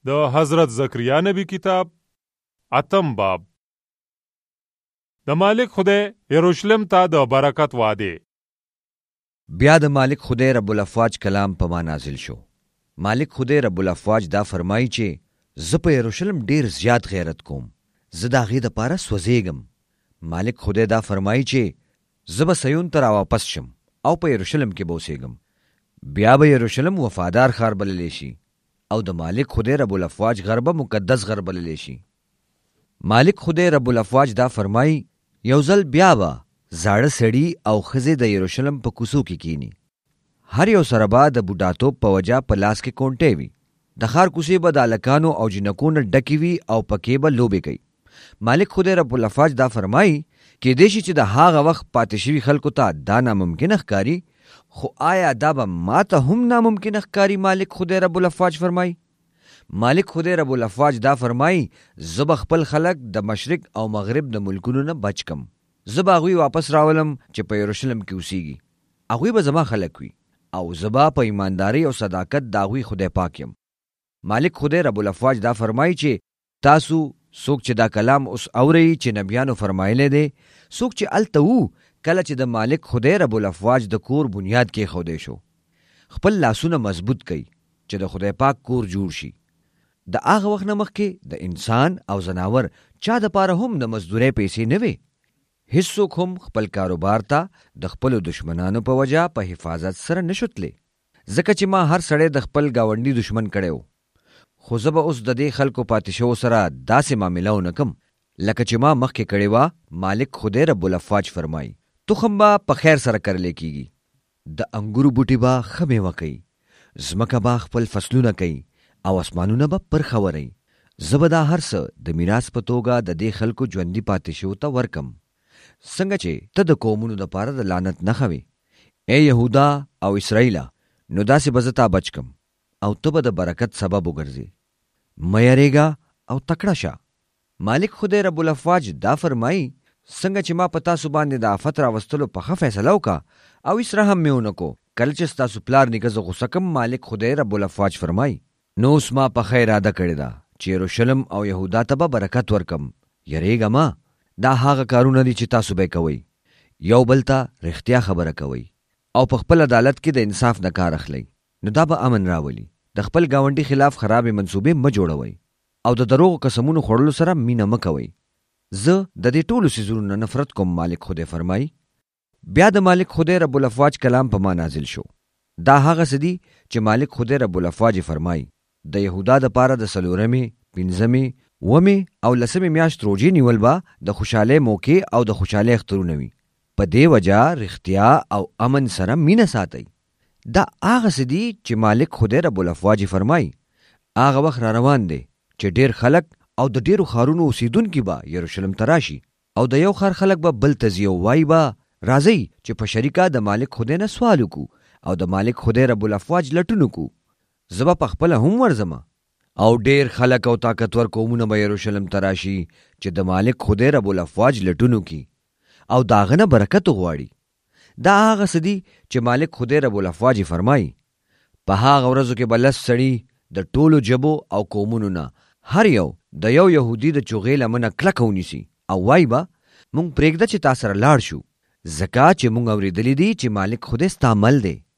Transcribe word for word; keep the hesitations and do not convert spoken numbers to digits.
د حضرت زکریا نبی کتاب اتم باب. د مالک خدای یروشلم ته د برکت وعده. بیا د مالک خدای رب الافواج کلام په ما نازل شو. مالک خدای رب الافواج دا فرمایي چې زه په یروشلم ډیر زیات غیرت کوم، زه د هغې دپاره سوځېږم. مالک خدای دا فرمایي چې زه به سیون ته راواپس شم او په یروشلم کې به اوسېږم. بیا به یروشلم وفادار ښار بللی شي او د مالک خدای رب الافواج غر به مقدس غر بللی شي. مالک خدای رب الافواج دا فرمایي یو ځل بیا به زاړه سړي او ښځې د یروشلم په کوڅو کې کینی. هر یو سره به د بوډاتوب په وجه په لاس کې کونټې وي. د ښار کوڅې به د هلکانو او جنکو نه ډکې وي او پکې به لوبې کوي. مالک خدای رب الافواج دا فرمایي کیدای شي چې د هغه وخت پاتې شوي خلکو ته دا ناممکنه ښکاري، خو آیا دا به ما ته هم ناممکنه ښکاري؟ مالک خدای رب الافواج فرمایي. مالک خدای رب الافواج دا فرمایي زه به خپل خلک د مشرق او مغرب د ملکونو نه بچ کم. زه به هغوی واپس راولم چې په یروشلم کې اوسیږي. هغوی به زما خلک وي او زه به په ایماندارۍ او صداقت د هغوی خدای پاک یم. مالک خدای رب الافواج دا فرمایي چې تاسو څوک چې دا کلام اوس اورئ چې نبیانو فرمایلی دی، څوک چې هلته وو کله چې د مالک خدای رب الافواج د کور بنیاد کېښودی شو، خپل لاسونه مضبوط کړئ چې د خدای پاک کور جوړ شي. د هغه وخت نه مخکې د انسان او ځناور چا دپاره هم د مزدورۍ پیسې نه وې. هیڅوک هم خپل کاروبار ته د خپلو دشمنانو په وجه په حفاظت سره نشو تللی، ځکه چې ما هر سړی د خپل ګاونډي دشمن کړی و. خو زه به اوس د دې خلکو پاتې شوو سره داسې معامله ونه کم لکه چې ما مخکې کړې وه. مالک خدای رب الافواج فرمایي تخم به په خیر سره کرلی کیږي، د انګورو بوټي به ښه میوه کوي، ځمکه به خپل فصلونه کوي او اسمانونه به پرخوروي. زه به دا هر څه د میراث په توګه د دې خلکو ژوندي پاتې شوو ته ورکم، څنګه چې ته د قومونو دپاره د لعنت نښه وې. ای یهودا او اسرائیله، نو داسې به زه تا بچ کم او ته به د برکت سبب وګرځې. مه یریږه او تکړه شه. مالک خدای رب الافواج دا فرمایي څنګه چې ما په تاسو باندې د آفت راوستلو په ښه فیصله وکړه او هېڅ رحم مې ونه کو کله چې ستاسو پلار نیکه زه غوسه کم. مالک خدای رب الافواج فرمایي نو اوس ما پخه اراده کړې ده چې یروشلم او یهودا ته به برکت ورکم. یریږه مه، دا هغه کارونه دي چې تاسو به کوئ. یو بل ته رښتیا خبره کوئ او په خپل عدالت کې د انصاف نه کار اخلئ، نو دا به امن راولي. د خپل ګاونډي خلاف خرابې منصوبې مه جوړوئ او د دروغو قسمونو خوړلو سره مینه مه کوئ. زه د دې ټولو څیزونو نه نفرت کوم. مالک خدای فرمایي. بیا د مالک خدای رب الافواج کلام په ما نازل شو. دا هغه څه دي چې مالک خدای رب الافواج فرمایي د یهودا دپاره د څلورمې، پنځمې، اومې او لسمې میاشت روژې نیول به د خوشحالۍ موقع او د خوشحالۍ اخترونه وي. په دې وجه رښتیا او امن سره مینه ساتئ. دا هغه څه دي چې مالک خدای رب الافواج فرمایي هغه وخت را روان دی چې ډېر خلک او د ډېرو ښارونو اوسېدونکي به یروشلم ته راشي او د یو ښار خلک به بل ته ځي او وایي به راځئ چې په شریکه د مالک خدای نه سوال وکړو او د مالک خدای رب الافواج لټون وکړو. زه به پخپله هم ورځم او ډېر خلک او طاقتور قومونه به یروشلم ته راشي چې د مالک خدای رب الافواج لټون وکړي او د هغه نه برکت وغواړي. دا هغه څه دي چې مالک خدای رب الافواج فرمایي په هغه ورځو کې به لس سړي د ټولو ژبو او قومونو نه هر یو د یو یهودي د چغې لمنه کلکه ونیسي او وایي به موږ پرېږده چې تا سره لاړ شو، ځکه چې موږ اورېدلی دي چې مالک خدای ستا مل دی